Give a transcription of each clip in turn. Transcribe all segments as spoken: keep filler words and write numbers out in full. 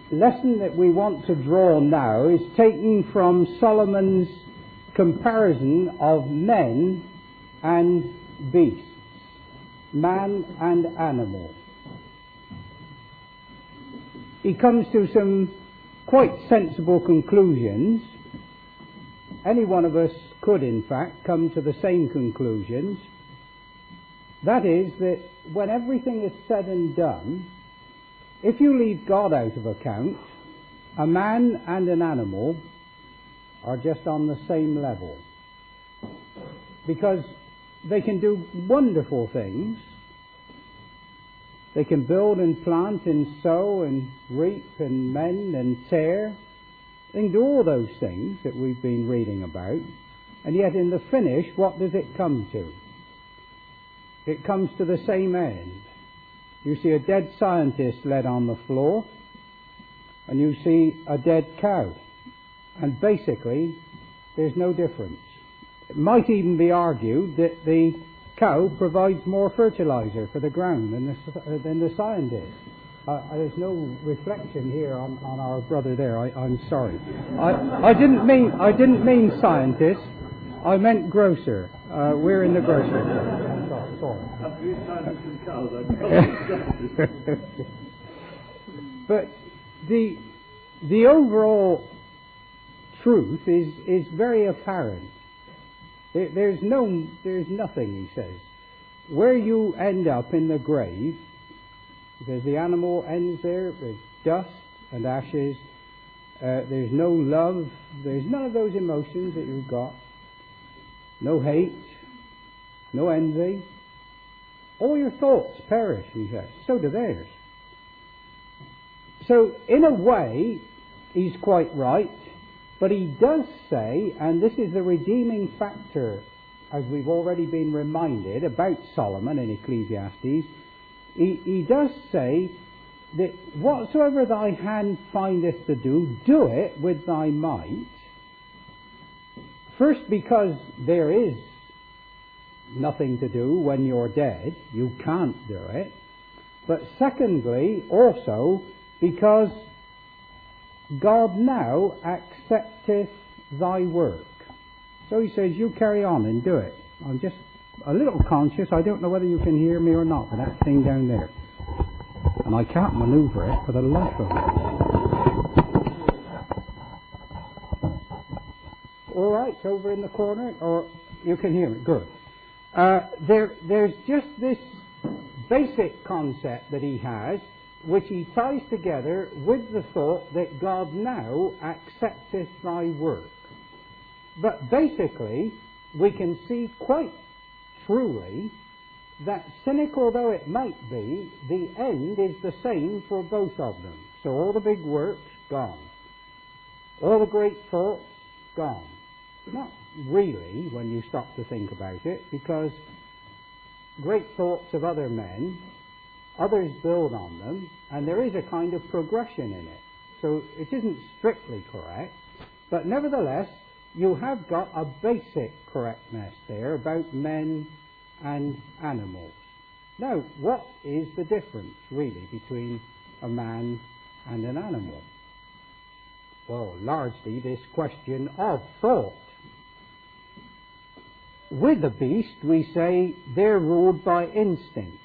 lesson that we want to draw now is taken from Solomon's comparison of men and beasts, man and animal. He comes to some quite sensible conclusions. Any one of us could, in fact, come to the same conclusions. That is, that when everything is said and done, if you leave God out of account, a man and an animal are just on the same level. Because they can do wonderful things. They can build and plant and sow and reap and mend and tear. They can do all those things that we've been reading about. And yet in the finish, what does it come to? It comes to the same end. You see a dead scientist laid on the floor, and you see a dead cow. And basically, there's no difference. It might even be argued that the cow provides more fertilizer for the ground than the, uh, than the scientist. Uh, there's no reflection here on, on our brother there. I, I'm sorry. I, I didn't mean I didn't mean scientist. I meant grocer. Uh, we're in the grocery store. I'm sorry. sorry. But the the overall truth is is very apparent. There, there's no there's nothing, he says. Where you end up in the grave, because the animal ends there with dust and ashes, uh, there's no love, there's none of those emotions that you've got. No hate, no envy. All your thoughts perish, he says. So do theirs. So, in a way, he's quite right, but he does say, and this is the redeeming factor, as we've already been reminded about Solomon in Ecclesiastes, he, he does say that whatsoever thy hand findeth to do, do it with thy might. First, because there is nothing to do when you're dead. You can't do it. But secondly, also, because God now accepteth thy work. So he says, you carry on and do it. I'm just a little conscious. I don't know whether you can hear me or not, but that thing down there. And I can't maneuver it for the life of me. All right, it's over in the corner, or you can hear it. Good. Uh, there, there's just this basic concept that he has, which he ties together with the thought that God now accepteth thy work. But basically, we can see quite truly that, cynical though it might be, the end is the same for both of them. So all the big works, gone. All the great thoughts, gone. Not really, when you stop to think about it, because great thoughts of other men, others build on them, and there is a kind of progression in it. So it isn't strictly correct, but nevertheless, you have got a basic correctness there about men and animals. Now, what is the difference, really, between a man and an animal? Well, largely this question of thought. With the beast, we say they're ruled by instinct.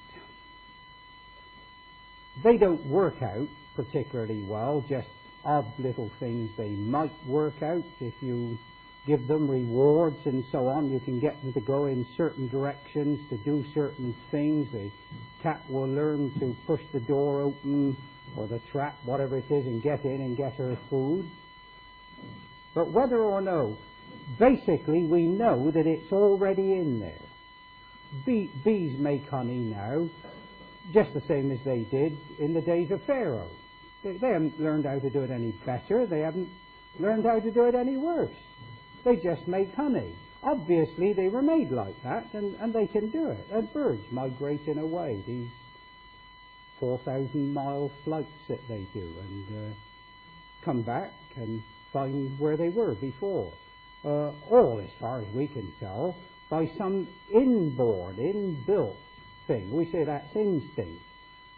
They don't work out particularly well, just odd little things they might work out. If you give them rewards and so on, you can get them to go in certain directions, to do certain things. The cat will learn to push the door open, or the trap, whatever it is, and get in and get her food. But whether or no, basically we know that it's already in there. Bee, bees make honey now, just the same as they did in the days of Pharaoh. They, they haven't learned how to do it any better. They haven't learned how to do it any worse. They just make honey. Obviously they were made like that, and, and they can do it. And birds migrate in a way, these four thousand mile flights that they do, and uh, come back and find where they were before. Uh, all, as far as we can tell, by some inborn, inbuilt thing. We say that's instinct.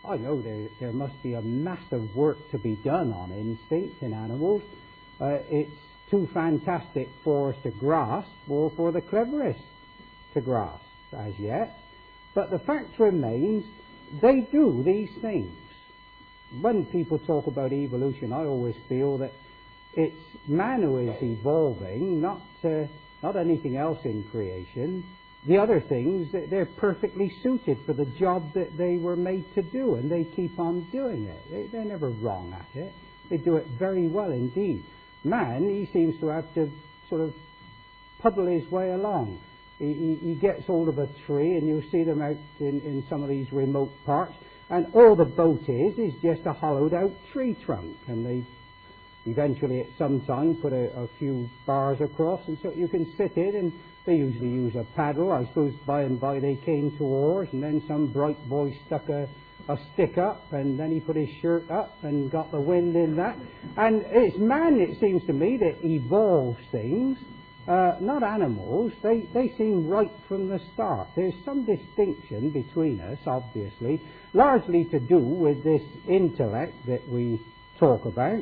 I know there, there must be a massive work to be done on instinct in animals. Uh, it's too fantastic for us to grasp, or for the cleverest to grasp as yet. But the fact remains, they do these things. When people talk about evolution, I always feel that it's man who is evolving, not uh, not anything else in creation. The other things, they're perfectly suited for the job that they were made to do, and they keep on doing it. They, they're never wrong at it. They do it very well indeed. Man, he seems to have to sort of puddle his way along. He, he, he gets hold of a tree, and you see them out in, in some of these remote parts, and all the boat is is just a hollowed out tree trunk, and they eventually at some time put a, a few bars across, and so you can sit in, and they usually use a paddle. I suppose by and by they came to oars, and then some bright boy stuck a, a stick up, and then he put his shirt up and got the wind in that. And it's man, it seems to me, that evolves things, uh, not animals. They, they seem right from the start. There's some distinction between us, obviously, largely to do with this intellect that we talk about.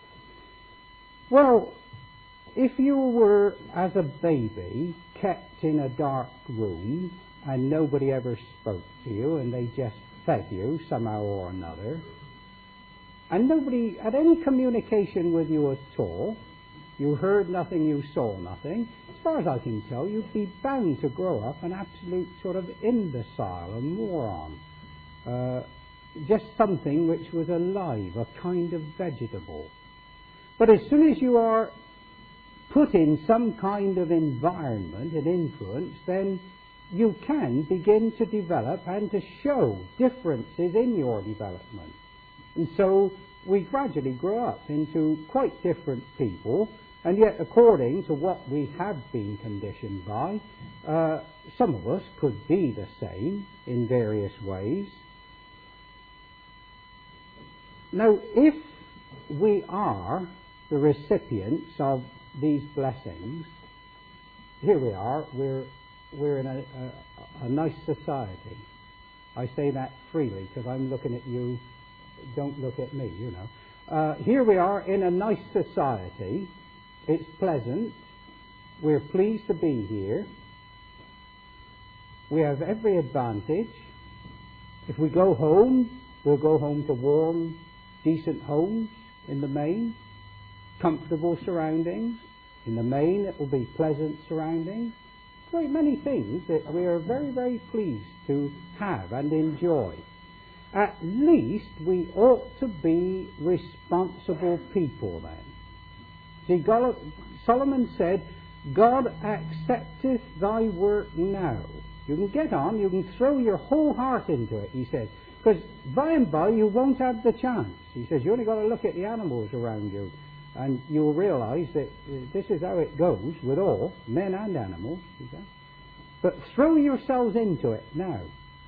Well, if you were, as a baby, kept in a dark room and nobody ever spoke to you and they just fed you somehow or another, and nobody had any communication with you at all, you heard nothing, you saw nothing, as far as I can tell, you'd be bound to grow up an absolute sort of imbecile, a moron, uh, just something which was alive, a kind of vegetable. But as soon as you are put in some kind of environment and influence, then you can begin to develop and to show differences in your development. And so we gradually grow up into quite different people, and yet according to what we have been conditioned by, uh, some of us could be the same in various ways. Now, if we are the recipients of these blessings, here we are, we're, we're in a, a, a nice society. I say that freely because I'm looking at you, don't look at me, you know. Uh, here we are in a nice society. It's pleasant. We're pleased to be here. We have every advantage. If we go home, we'll go home to warm, decent homes in the main. Comfortable surroundings. In the main, it will be pleasant surroundings. Very many things that we are very, very pleased to have and enjoy. At least we ought to be responsible people then. See, God, Solomon said, God accepteth thy work now. You can get on, you can throw your whole heart into it, he said, because by and by you won't have the chance. He says, you only got to look at the animals around you, and you'll realize that uh, this is how it goes with all, men and animals. He said. But throw yourselves into it now.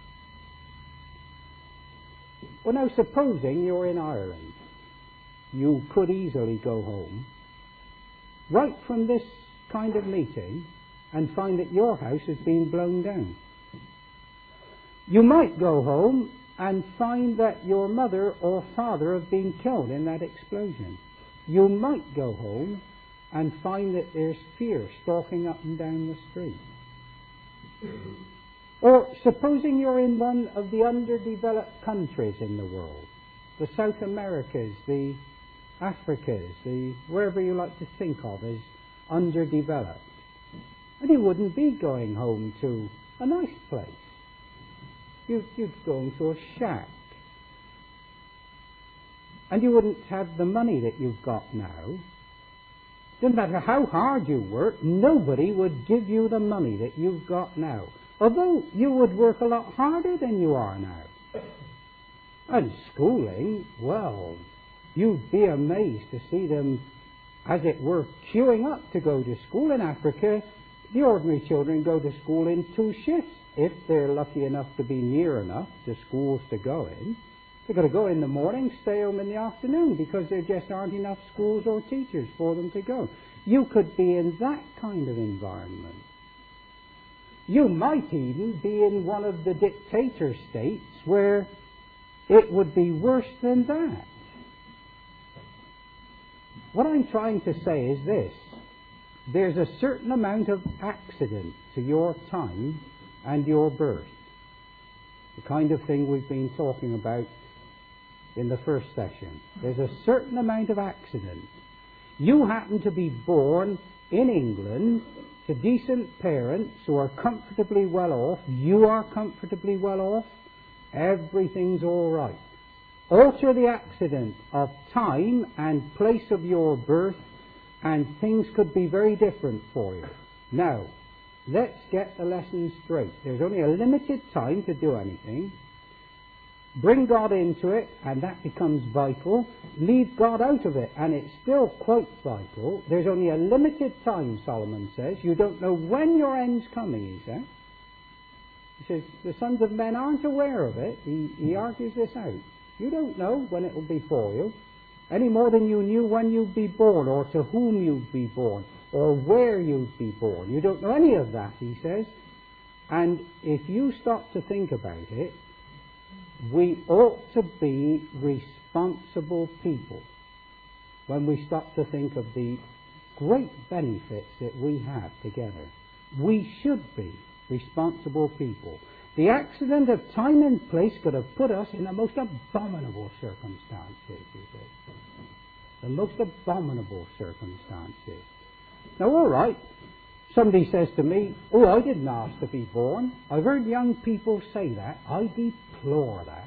Well, now, supposing you're in Ireland, you could easily go home, right from this kind of meeting, and find that your house has been blown down. You might go home and find that your mother or father have been killed in that explosion. You might go home and find that there's fear stalking up and down the street. Or supposing you're in one of the underdeveloped countries in the world, the South Americas, the Africas, the wherever you like to think of as underdeveloped, and you wouldn't be going home to a nice place. You'd, you'd go into a shack. And you wouldn't have the money that you've got now. Doesn't matter how hard you work, nobody would give you the money that you've got now. Although you would work a lot harder than you are now. And schooling, well, you'd be amazed to see them, as it were, queuing up to go to school. In Africa, the ordinary children go to school in two shifts, if they're lucky enough to be near enough to schools to go in. They've got to go in the morning, stay home in the afternoon, because there just aren't enough schools or teachers for them to go. You could be in that kind of environment. You might even be in one of the dictator states where it would be worse than that. What I'm trying to say is this. There's a certain amount of accident to your time and your birth. The kind of thing we've been talking about in the first session. There's a certain amount of accident. You happen to be born in England to decent parents who are comfortably well off. You are comfortably well off. Everything's all right. Alter the accident of time and place of your birth, and things could be very different for you. Now, let's get the lesson straight. There's only a limited time to do anything. Bring God into it, and that becomes vital. Leave God out of it, and it's still quite vital. There's only a limited time, Solomon says. You don't know when your end's coming, he says. He says, the sons of men aren't aware of it. He, he argues this out. You don't know when it will be for you, any more than you knew when you'd be born, or to whom you'd be born, or where you'd be born. You don't know any of that, he says. And if you stop to think about it, we ought to be responsible people when we stop to think of the great benefits that we have together. We should be responsible people. The accident of time and place could have put us in the most abominable circumstances, he says. The most abominable circumstances. Now, all right, somebody says to me, oh, I didn't ask to be born. I've heard young people say that. I deplore that.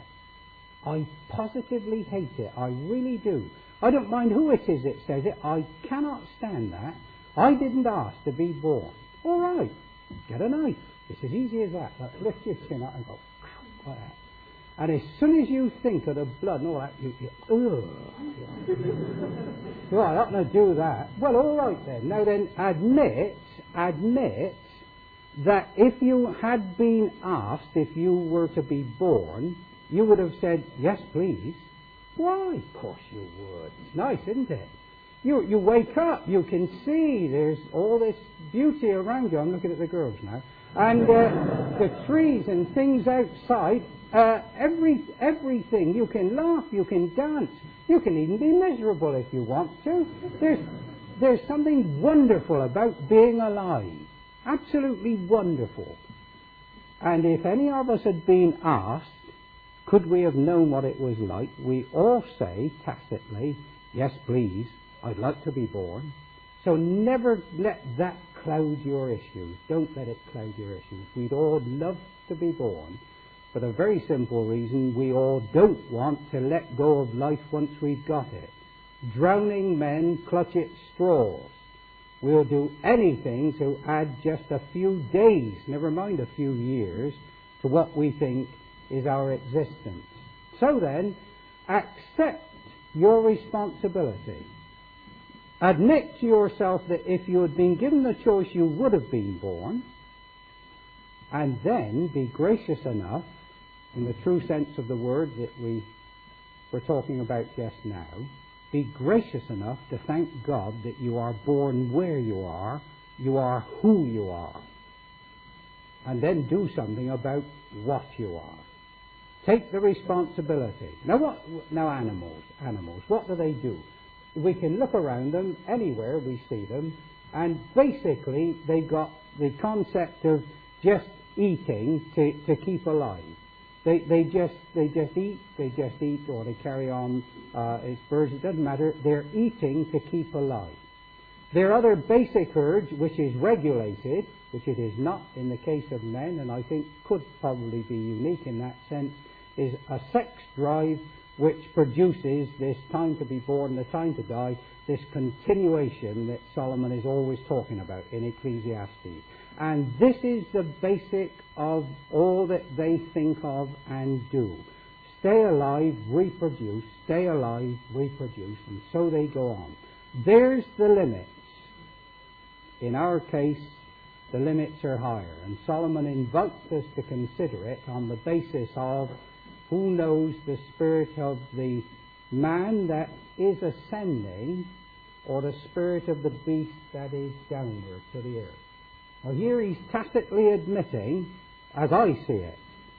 I positively hate it. I really do. I don't mind who it is that says it. I cannot stand that. I didn't ask to be born. All right, get a knife. It's as easy as that. Like, lift your chin up and go, ow, like that. And as soon as you think of the blood and all that, you, you ugh. Well, I oughtn't to do that. Well, all right then. Now then, admit, admit that if you had been asked if you were to be born, you would have said, yes, please. Why? Of course you would. It's nice, isn't it? You, you wake up, you can see there's all this beauty around you. I'm looking at the girls now. And uh, the trees and things outside, uh, every everything. You can laugh, you can dance, you can even be miserable if you want to. There's, there's something wonderful about being alive. Absolutely wonderful. And if any of us had been asked, could we have known what it was like, we all say tacitly, yes, please, I'd like to be born. So never let that cloud your issues. Don't let it cloud your issues. We'd all love to be born, for the very simple reason we all don't want to let go of life once we've got it. Drowning men clutch at straws. We'll do anything to add just a few days, never mind a few years, to what we think is our existence. So then, accept your responsibility. Admit to yourself that if you had been given the choice, you would have been born, and then be gracious enough, in the true sense of the word that we were talking about just now, be gracious enough to thank God that you are born where you are, you are who you are, and then do something about what you are. Take the responsibility. Now, what? Now, animals, animals, what do they do? We can look around them, anywhere we see them, and basically they've got the concept of just eating to, to keep alive. They, they, just, they just eat, they just eat, or they carry on uh, as birds, it doesn't matter. They're eating to keep alive. Their other basic urge, which is regulated, which it is not in the case of men, and I think could probably be unique in that sense, is a sex drive which produces this time to be born, the time to die, this continuation that Solomon is always talking about in Ecclesiastes. And this is the basic of all that they think of and do. Stay alive, reproduce, stay alive, reproduce, and so they go on. There's the limits. In our case, the limits are higher, and Solomon invites us to consider it on the basis of who knows the spirit of the man that is ascending, or the spirit of the beast that is downward to the earth. Now here he's tacitly admitting, as I see it,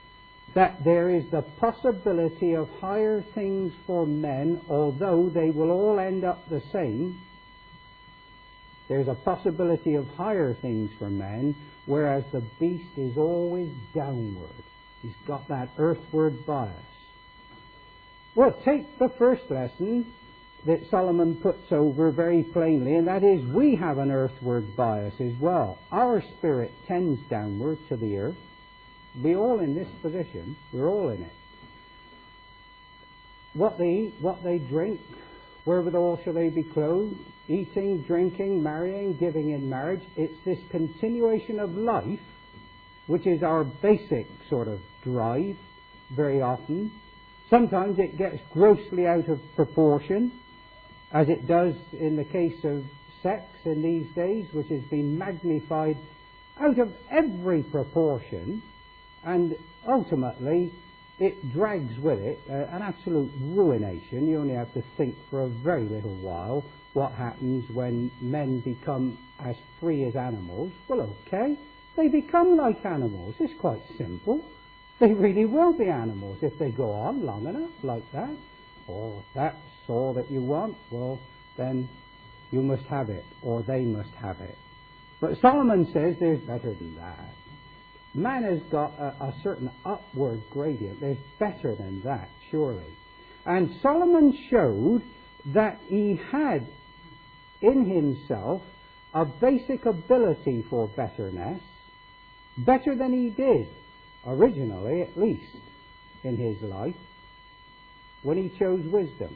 that there is the possibility of higher things for men, although they will all end up the same. There's a possibility of higher things for men, whereas the beast is always downward. He's got that earthward bias. Well, take the first lesson that Solomon puts over very plainly, and that is we have an earthward bias as well. Our spirit tends downward to the earth. We're all in this position. We're all in it. What they eat, what they drink, wherewithal shall they be clothed, eating, drinking, marrying, giving in marriage. It's this continuation of life, which is our basic sort of drive very often. Sometimes it gets grossly out of proportion, as it does in the case of sex in these days, which has been magnified out of every proportion, and ultimately it drags with it uh, an absolute ruination. You only have to think for a very little while what happens when men become as free as animals. Well, okay, they become like animals. It's quite simple. They really will be animals if they go on long enough like that. Or if that's all that you want, well, then you must have it, or they must have it. But Solomon says there's better than that. Man has got a, a certain upward gradient. There's better than that, surely. And Solomon showed that he had in himself a basic ability for betterness, better than he did originally, at least, in his life, when he chose wisdom.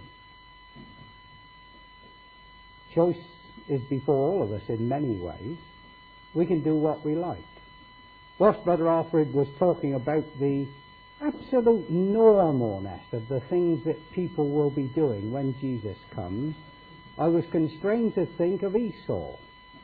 Choice is before all of us in many ways. We can do what we like. Whilst Brother Alfred was talking about the absolute normalness of the things that people will be doing when Jesus comes, I was constrained to think of Esau.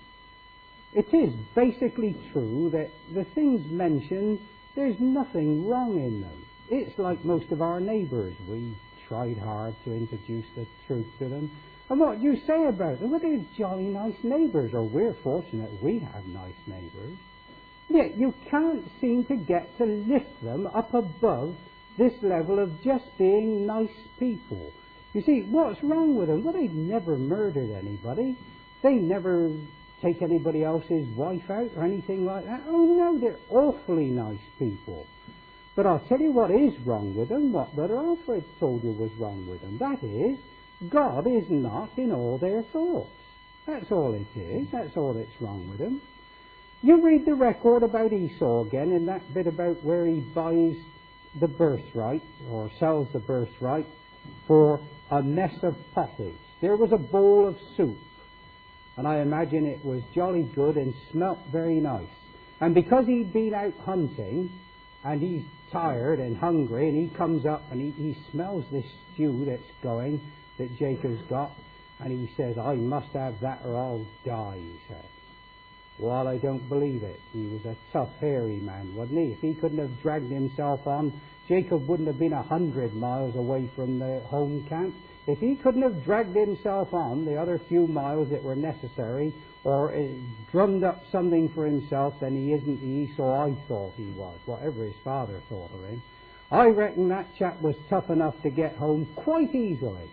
It is basically true that the things mentioned, there's nothing wrong in them. It's like most of our neighbours. We tried hard to introduce the truth to them. And what do you say about them? Well, they're jolly nice neighbours, or we're fortunate we have nice neighbours. Yet you can't seem to get to lift them up above this level of just being nice people. You see, what's wrong with them? Well, they've never murdered anybody. They never take anybody else's wife out or anything like that. Oh no, they're awfully nice people. But I'll tell you what is wrong with them, what Brother Alfred told you was wrong with them. That is, God is not in all their thoughts. That's all it is. That's all that's wrong with them. You read the record about Esau again in that bit about where he buys the birthright, or sells the birthright, for a mess of pottage. There was a bowl of soup, and I imagine it was jolly good and smelt very nice. And because he'd been out hunting, and he's tired and hungry, and he comes up and he, he smells this stew that's going, that Jacob's got, and he says, I must have that or I'll die, he says. Well, I don't believe it. He was a tough, hairy man, wasn't he? If he couldn't have dragged himself on, Jacob wouldn't have been a hundred miles away from the home camp. If he couldn't have dragged himself on the other few miles that were necessary, or uh, drummed up something for himself, then he isn't the Esau I thought he was, whatever his father thought of him. I reckon that chap was tough enough to get home quite easily.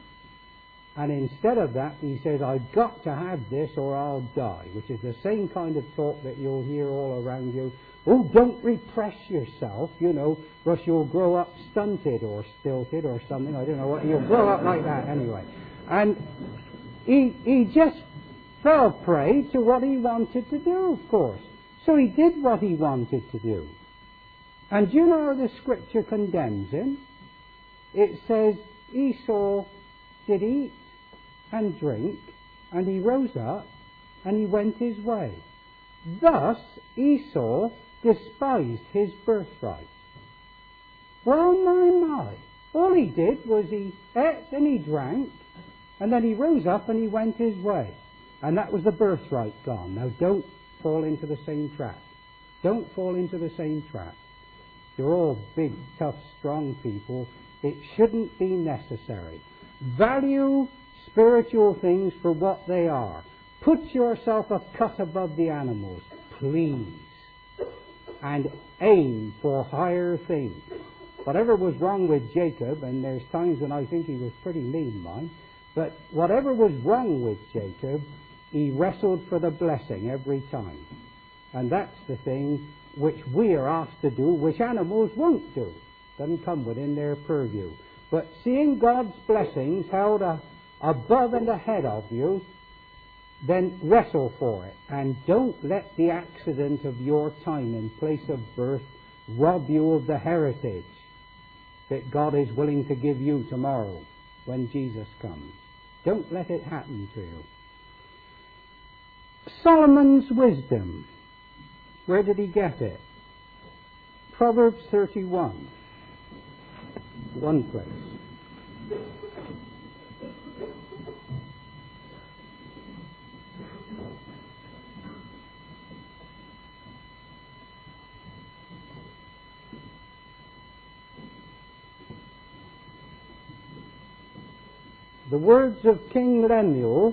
And instead of that, he says, I've got to have this or I'll die, which is the same kind of talk that you'll hear all around you. Oh, don't repress yourself, you know, or else you'll grow up stunted or stilted or something. I don't know what. You'll grow up like that anyway. And he, he just fell prey to what he wanted to do, of course. So he did what he wanted to do. And do you know how the Scripture condemns him? It says, Esau did eat and drink, and he rose up, and he went his way. Thus Esau despised his birthright. Well, my, my. All he did was he ate and he drank, and then he rose up and he went his way. And that was the birthright gone. Now, don't fall into the same trap. Don't fall into the same trap. You're all big, tough, strong people. It shouldn't be necessary. Value spiritual things for what they are. Put yourself a cut above the animals, please. And aim for higher things. Whatever was wrong with Jacob, and there's times when I think he was pretty mean, mind, but whatever was wrong with Jacob, he wrestled for the blessing every time. And that's the thing which we are asked to do, which animals won't do. Doesn't come within their purview. But seeing God's blessings held a, above and ahead of you, then wrestle for it. And don't let the accident of your time in place of birth rob you of the heritage that God is willing to give you tomorrow when Jesus comes. Don't let it happen to you. Solomon's wisdom. Where did he get it? Proverbs thirty-one. One place. The words of King Lemuel,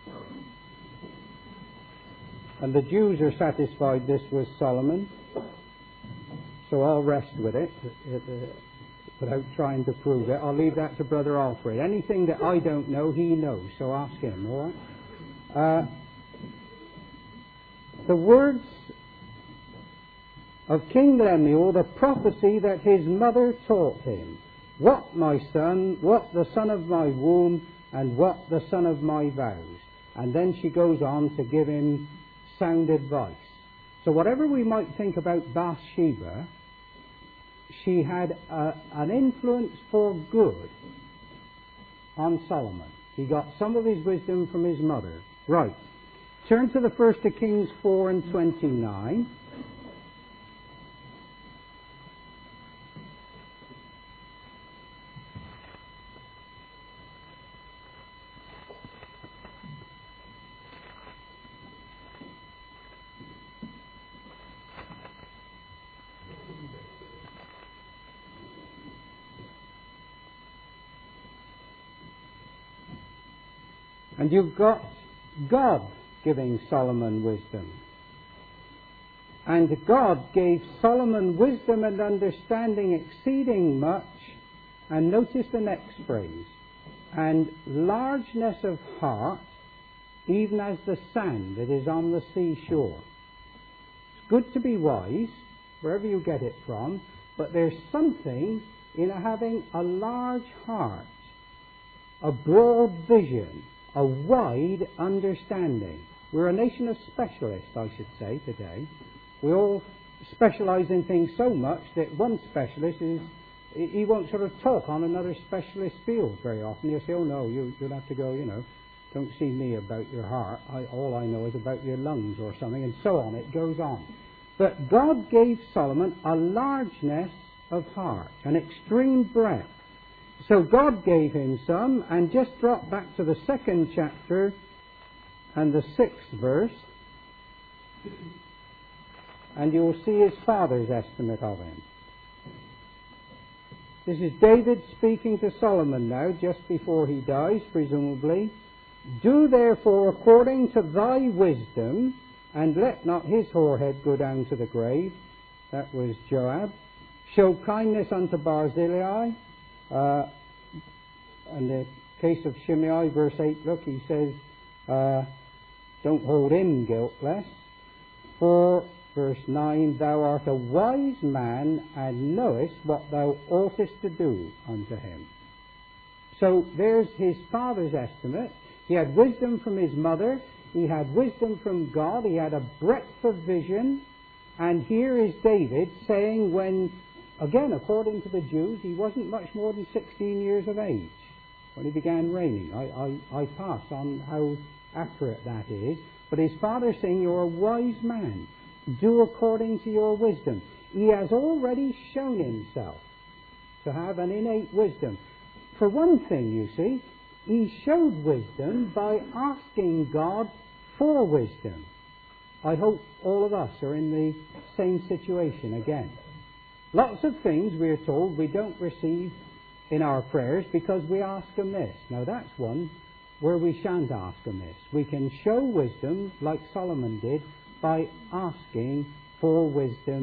and the Jews are satisfied this was Solomon, so I'll rest with it, it uh, without trying to prove it. I'll leave that to Brother Alfred. Anything that I don't know, he knows, so ask him, all right? Uh, the words of King Lemuel, the prophecy that his mother taught him. What, my son, what the son of my womb, and what the son of my vows. And then she goes on to give him sound advice. So whatever we might think about Bathsheba, she had a, an influence for good on Solomon. He got some of his wisdom from his mother. Right. Turn to the First of Kings four and twenty-nine. And you've got God giving Solomon wisdom. And God gave Solomon wisdom and understanding exceeding much. And notice the next phrase. And largeness of heart, even as the sand that is on the seashore. It's good to be wise, wherever you get it from, but there's something in having a large heart, a broad vision, a wide understanding. We're a nation of specialists, I should say, today. We all specialise in things so much that one specialist is, he won't sort of talk on another specialist field very often. He'll say, oh no, you, you'll have to go, you know, don't see me about your heart. I, all I know is about your lungs or something, and so on. It goes on. But God gave Solomon a largeness of heart, an extreme breadth. So God gave him some, and just drop back to the second chapter and the sixth verse, and you'll see his father's estimate of him. This is David speaking to Solomon now, just before he dies, presumably. Do therefore according to thy wisdom, and let not his whorehead go down to the grave. That was Joab. Show kindness unto Barzillai. Uh, in the case of Shimei, verse eight, look, he says, uh, don't hold him guiltless. For, verse nine, thou art a wise man, and knowest what thou oughtest to do unto him. So there's his father's estimate. He had wisdom from his mother. He had wisdom from God. He had a breadth of vision. And here is David saying when, again, according to the Jews, he wasn't much more than sixteen years of age when he began reigning. I, I, I pass on how accurate that is. But his father saying, you're a wise man. Do according to your wisdom. He has already shown himself to have an innate wisdom. For one thing, you see, he showed wisdom by asking God for wisdom. I hope all of us are in the same situation again. Lots of things, we are told, we don't receive in our prayers because we ask amiss. Now that's one where we shan't ask amiss. We can show wisdom, like Solomon did, by asking for wisdom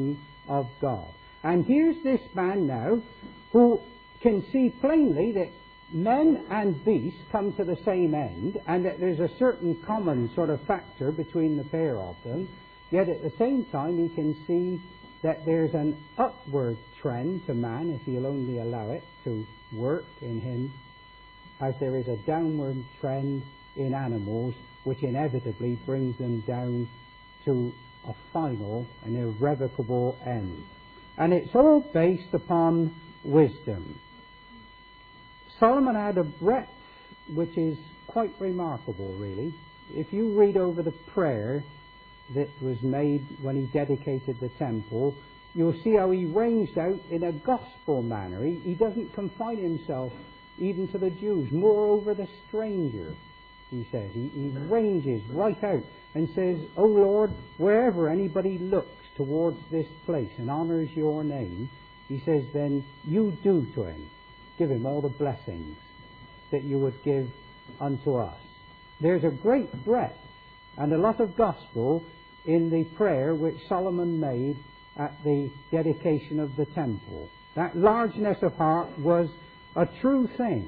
of God. And here's this man now who can see plainly that men and beasts come to the same end, and that there's a certain common sort of factor between the pair of them, yet at the same time he can see that there's an upward trend to man, if he'll only allow it to work in him, as there is a downward trend in animals, which inevitably brings them down to a final and irrevocable end. And it's all based upon wisdom. Solomon had a breadth which is quite remarkable, really. If you read over the prayer that was made when he dedicated the temple, you'll see how he ranged out in a gospel manner. He, he doesn't confine himself even to the Jews. Moreover, the stranger, he says. He, he ranges right out and says, "O Lord, wherever anybody looks towards this place and honours your name," he says, "then you do to him. Give him all the blessings that you would give unto us." There's a great breadth and a lot of gospel in the prayer which Solomon made at the dedication of the temple. That largeness of heart was a true thing.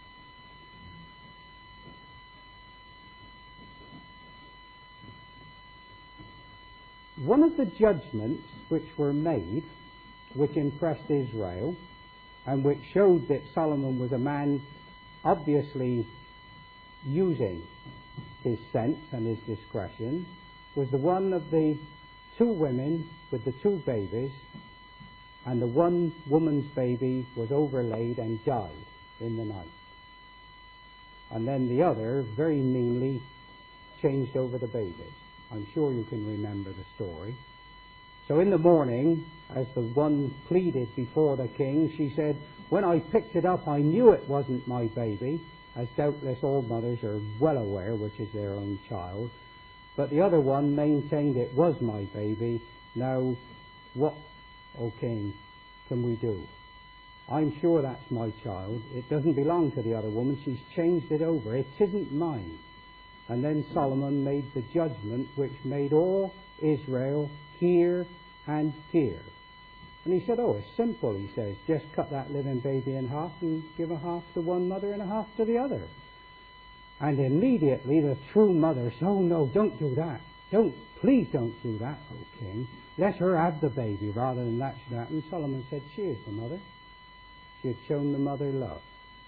One of the judgments which were made, which impressed Israel, and which showed that Solomon was a man obviously using his sense and his discretion, was the one of the two women with the two babies, and the one woman's baby was overlaid and died in the night. And then the other very meanly changed over the babies. I'm sure you can remember the story. So in the morning, as the one pleaded before the king, she said, "When I picked it up, I knew it wasn't my baby," as doubtless all mothers are well aware which is their own child. But the other one maintained it was my baby. Now, what, O king, can we do? I'm sure that's my child. It doesn't belong to the other woman. She's changed it over. It isn't mine. And then Solomon made the judgment which made all Israel hear and fear. And he said, "Oh, it's simple," he says. "Just cut that living baby in half and give a half to one mother and a half to the other." And immediately the true mother said, "Oh, no, don't do that. Don't, please don't do that, O king. Let her have the baby rather than that should happen." Solomon said, "She is the mother." She had shown the mother love.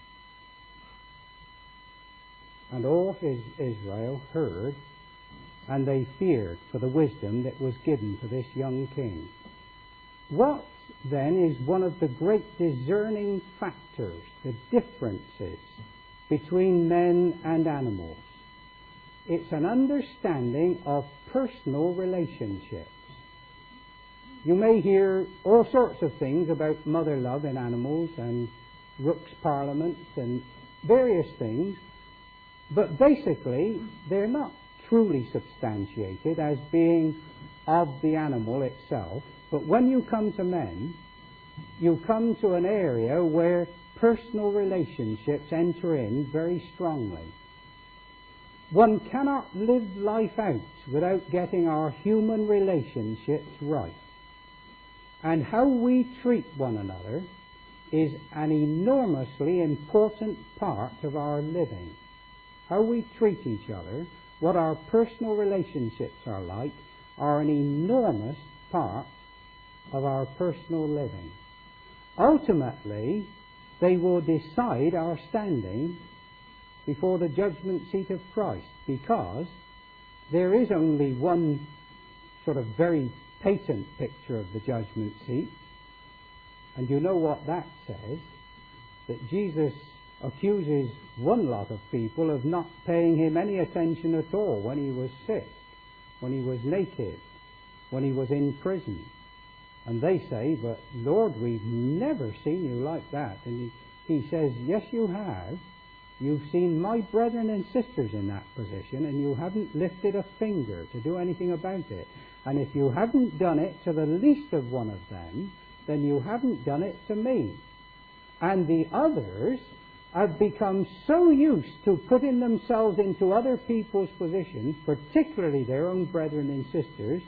And all his Israel heard, and they feared for the wisdom that was given to this young king. What, then, is one of the great discerning factors, the differences between men and animals? It's an understanding of personal relationships. You may hear all sorts of things about mother love in animals and Rooks Parliaments and various things, but basically they're not truly substantiated as being of the animal itself. But when you come to men, you come to an area where personal relationships enter in very strongly. One cannot live life out without getting our human relationships right. And how we treat one another is an enormously important part of our living. How we treat each other, what our personal relationships are like, are an enormous part of our personal living. Ultimately, they will decide our standing before the judgment seat of Christ, because there is only one sort of very patent picture of the judgment seat, and you know what that says, that Jesus accuses one lot of people of not paying him any attention at all when he was sick, when he was naked, when he was in prison. And they say, "But Lord, we've never seen you like that." And he, he says, "Yes, you have. You've seen my brethren and sisters in that position, and you haven't lifted a finger to do anything about it. And if you haven't done it to the least of one of them, then you haven't done it to me." And the others have become so used to putting themselves into other people's positions, particularly their own brethren and sisters,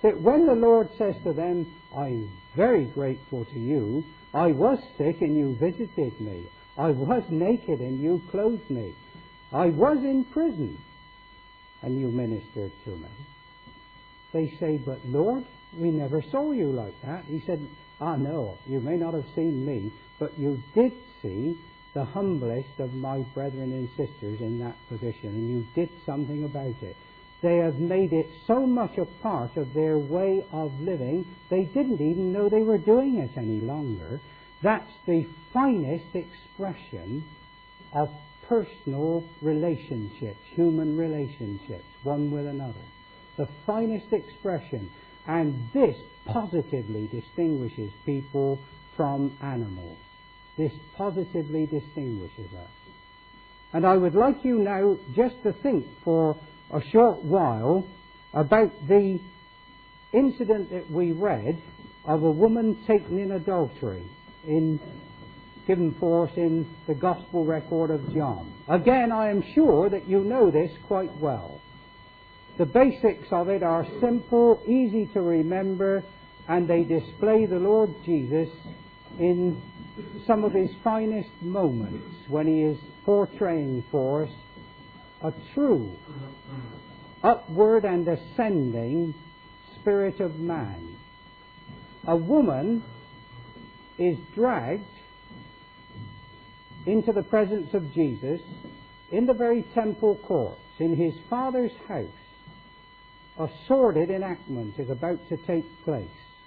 that when the Lord says to them, I'm very grateful to you, I was sick and you visited me. I was naked and you clothed me. I was in prison and you ministered to me. They say, but Lord, we never saw you like that. He said, ah no, you may not have seen me, but you did see the humblest of my brethren and sisters in that position, and you did something about it. They have made it so much a part of their way of living, they didn't even know they were doing it any longer. That's the finest expression of personal relationships, human relationships, one with another. The finest expression. And this positively distinguishes people from animals. This positively distinguishes us. And I would like you now just to think for a short while about the incident that we read of a woman taken in adultery, in, given for us in the Gospel record of John. Again, I am sure that you know this quite well. The basics of it are simple, easy to remember, and they display the Lord Jesus in some of his finest moments when he is portraying for us a true upward and ascending spirit of man. A woman is dragged into the presence of Jesus in the very temple courts, in his Father's house. A sordid enactment is about to take place,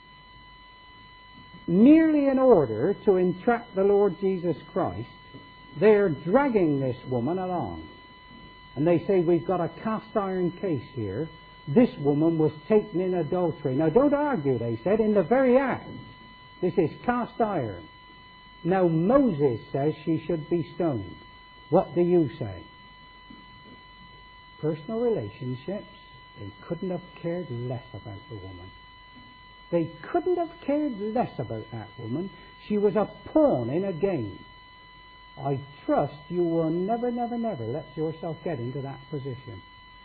merely in order to entrap the Lord Jesus Christ. They are dragging this woman along, and they say, we've got a cast iron case here. This woman was taken in adultery. Now don't argue, they said, in the very act. This is cast iron. Now Moses says she should be stoned. What do you say? Personal relationships, they couldn't have cared less about the woman. They couldn't have cared less about that woman. She was a pawn in a game. I trust you will never, never, never let yourself get into that position.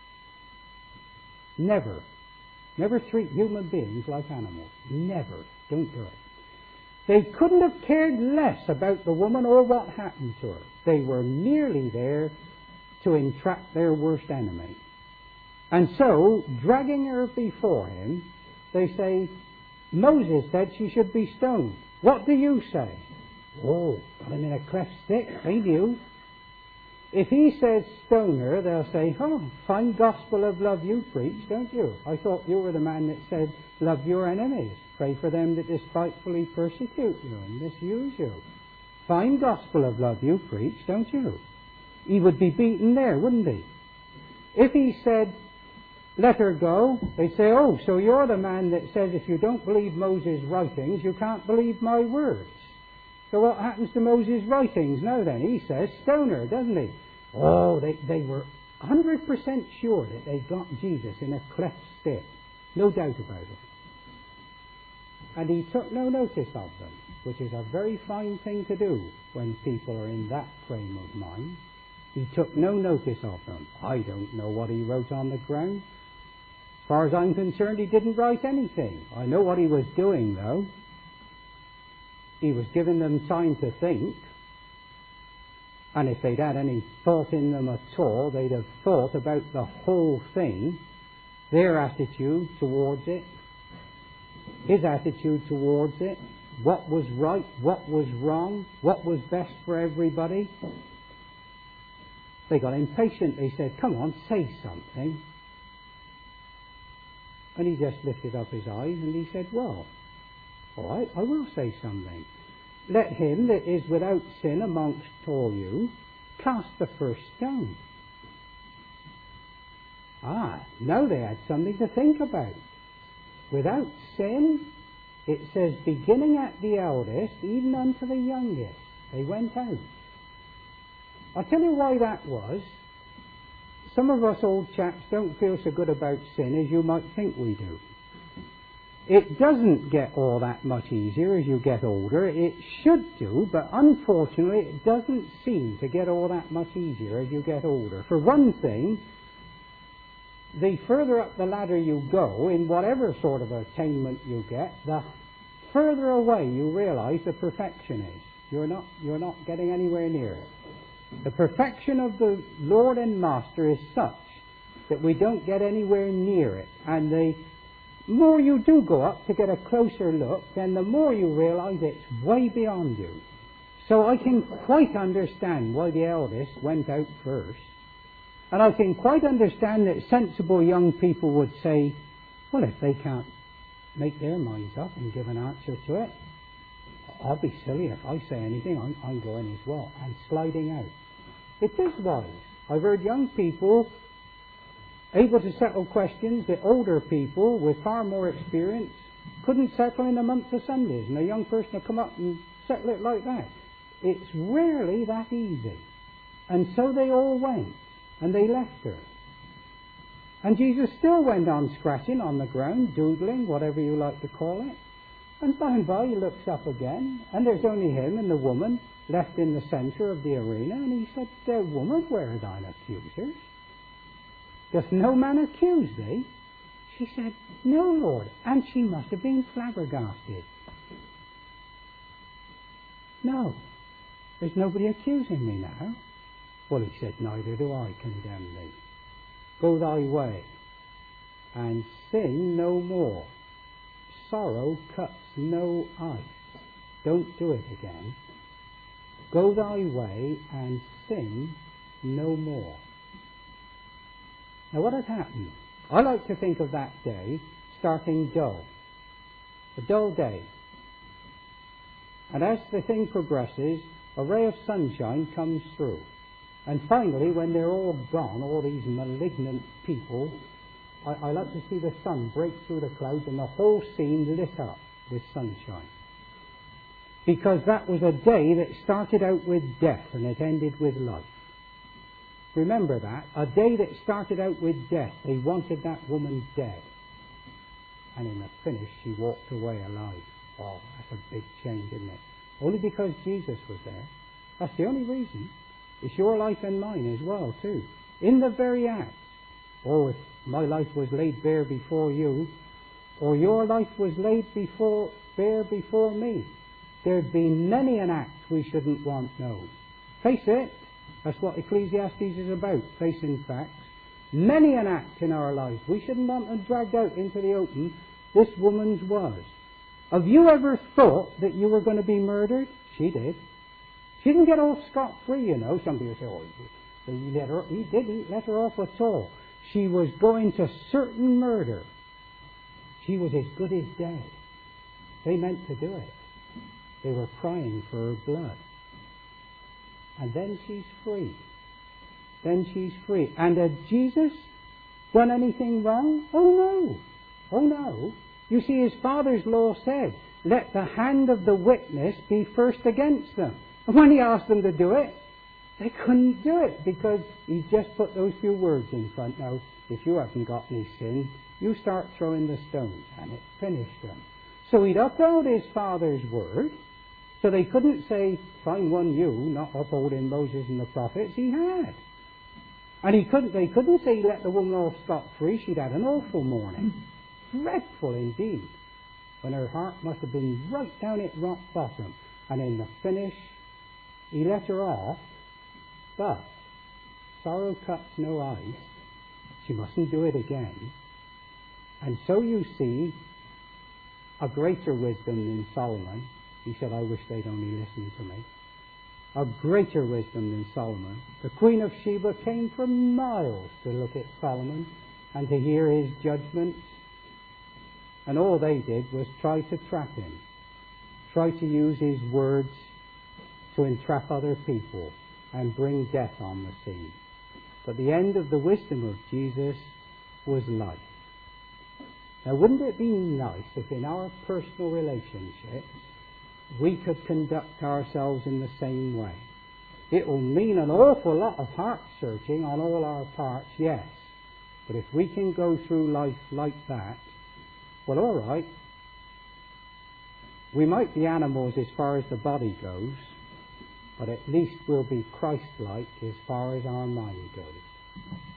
Never. Never treat human beings like animals. Never. Don't do it. They couldn't have cared less about the woman or what happened to her. They were merely there to entrap their worst enemy. And so, dragging her before him, they say, Moses said she should be stoned. What do you say? Oh, got him in a cleft stick, ain't you? If he says stone her, they'll say, oh, fine gospel of love you preach, don't you? I thought you were the man that said, love your enemies, pray for them that despitefully persecute you and misuse you. Fine gospel of love you preach, don't you? He would be beaten there, wouldn't he? If he said, let her go, they'd say, oh, so you're the man that says if you don't believe Moses' writings, you can't believe my words. So what happens to Moses' writings now then? He says, stone her, doesn't he? Oh, they, they were one hundred percent sure that they got Jesus in a cleft stick. No doubt about it. And he took no notice of them, which is a very fine thing to do when people are in that frame of mind. He took no notice of them. I don't know what he wrote on the ground. As far as I'm concerned, he didn't write anything. I know what he was doing, though. He was giving them time to think. And if they'd had any thought in them at all, they'd have thought about the whole thing, their attitude towards it, his attitude towards it, what was right, what was wrong, what was best for everybody. They got impatient. They said, come on, say something. And he just lifted up his eyes and he said, well, all right, I will say something. Let him that is without sin amongst all you cast the first stone. Ah, now they had something to think about. Without sin, it says, beginning at the eldest, even unto the youngest, they went out. I'll tell you why that was. Some of us old chaps don't feel so good about sin as you might think we do. It doesn't get all that much easier as you get older. It should do, but unfortunately it doesn't seem to get all that much easier as you get older. For one thing, the further up the ladder you go, in whatever sort of attainment you get, the further away you realize the perfection is. You're not, you're not getting anywhere near it. The perfection of the Lord and Master is such that we don't get anywhere near it. And the more you do go up to get a closer look, then the more you realize it's way beyond you. So I can quite understand why the eldest went out first. And I can quite understand that sensible young people would say, well, if they can't make their minds up and give an answer to it, I'll be silly if I say anything. I'm, I'm going as well. And sliding out. It is wise. I've heard young people able to settle questions that older people with far more experience couldn't settle in a month of Sundays. And a young person will come up and settle it like that. It's rarely that easy. And so they all went. And they left her. And Jesus still went on scratching on the ground, doodling, whatever you like to call it. And by and by he looks up again, and there's only him and the woman left in the centre of the arena. And he said, uh, woman, where are thine accusers? Doth no man accuse thee? She said, no, Lord. And she must have been flabbergasted. No, there's nobody accusing me now. Well, he said, neither do I condemn thee. Go thy way, and sin no more. Sorrow cuts no ice. Don't do it again. Go thy way, and sin no more. Now, what had happened? I like to think of that day starting dull. A dull day. And as the thing progresses, a ray of sunshine comes through. And finally, when they're all gone, all these malignant people, I, I like to see the sun break through the clouds and the whole scene lit up with sunshine. Because that was a day that started out with death and it ended with life. Remember that. A day that started out with death. They wanted that woman dead. And in the finish, she walked away alive. Oh, that's a big change, isn't it? Only because Jesus was there. That's the only reason. It's your life and mine as well, too. In the very act. Oh, if my life was laid bare before you, or your life was laid before bare before me, there'd be many an act we shouldn't want known. Face it. That's what Ecclesiastes is about, facing facts. Many an act in our lives we shouldn't want them dragged out into the open. This woman's was. Have you ever thought that you were going to be murdered? She did. She didn't get off scot-free, you know. Somebody will say, oh, he, let her, he didn't let her off at all. She was going to certain murder. She was as good as dead. They meant to do it. They were crying for her blood. And then she's free. Then she's free. And had Jesus done anything wrong? Oh, no. Oh, no. You see, his Father's law said, let the hand of the witness be first against them. And when he asked them to do it, they couldn't do it because he just put those few words in front. Now, if you haven't got any sin, you start throwing the stones. And it finished them. So he'd upheld his Father's word. So they couldn't say, find one you, not upholding Moses and the prophets. He had. And he couldn't. They couldn't say, let the woman off scot-free. She'd had an awful morning. Dreadful indeed. When her heart must have been right down at rock bottom. And in the finish, he let her off. But sorrow cuts no ice. She mustn't do it again. And so you see a greater wisdom than Solomon. He said, I wish they'd only listened to me. A greater wisdom than Solomon. The Queen of Sheba came from miles to look at Solomon and to hear his judgments. And all they did was try to trap him. Try to use his words to entrap other people and bring death on the scene. But the end of the wisdom of Jesus was life. Now, wouldn't it be nice if in our personal relationships we could conduct ourselves in the same way? It will mean an awful lot of heart searching on all our parts, yes. But if we can go through life like that, well, all right. We might be animals as far as the body goes, but at least we'll be Christ-like as far as our mind goes.